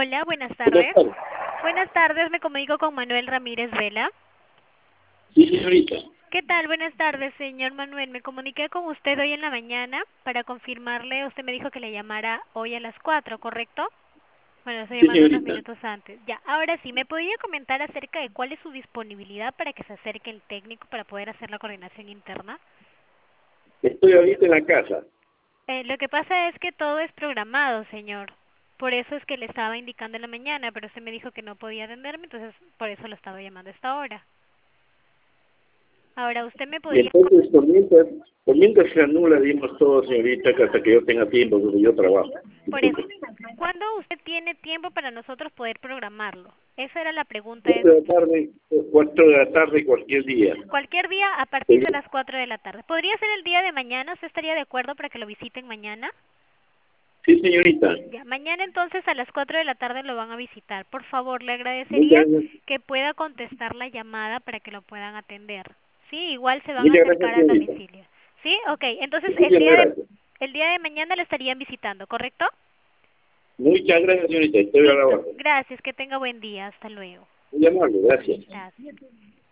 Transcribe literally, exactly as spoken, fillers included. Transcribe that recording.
Hola, buenas Buenas tardes. tardes. Buenas tardes, me comunico con Manuel Ramírez Vela. Sí, señorita. ¿Qué tal? Buenas tardes, señor Manuel. Me comuniqué con usted hoy en la mañana para confirmarle. Usted me dijo que le llamara hoy a las cuatro, ¿correcto? Bueno, estoy Sí, llamando unos señorita. minutos antes. Ya, ahora sí, ¿me podría comentar acerca de cuál es su disponibilidad para que se acerque el técnico para poder hacer la coordinación interna? Estoy ahorita en la casa. Eh, lo que pasa es que todo es programado, señor. Por eso es que le estaba indicando en la mañana, pero usted me dijo que no podía atenderme, entonces por eso lo estaba llamando a esta hora. Ahora, usted me Y podría... co- entonces, por mientras, por mientras se anula, dimos todo, señorita, que hasta que yo tenga tiempo, porque yo trabajo. Por eso, Disculpe. ¿cuándo usted tiene tiempo para nosotros poder programarlo? Esa era la pregunta. Es Cuatro de la tarde, cuatro de la tarde, cualquier día. cualquier día a partir de Sí, las cuatro de la tarde. ¿Podría ser el día de mañana? ¿Usted estaría de acuerdo para que lo visiten mañana? sí, señorita. Ya, mañana entonces a las cuatro de la tarde lo van a visitar. Por favor, le agradecería Muchas gracias. que pueda contestar la llamada para que lo puedan atender. Sí, igual se van a Muchas gracias, acercar al señorita. domicilio. Sí, ok. Entonces el Muchas día de gracias. el día de mañana lo estarían visitando, ¿correcto? Muchas gracias, señorita. Estoy a la Listo. orden. Gracias. Que tenga buen día. Hasta luego. Muy amable, gracias. Gracias.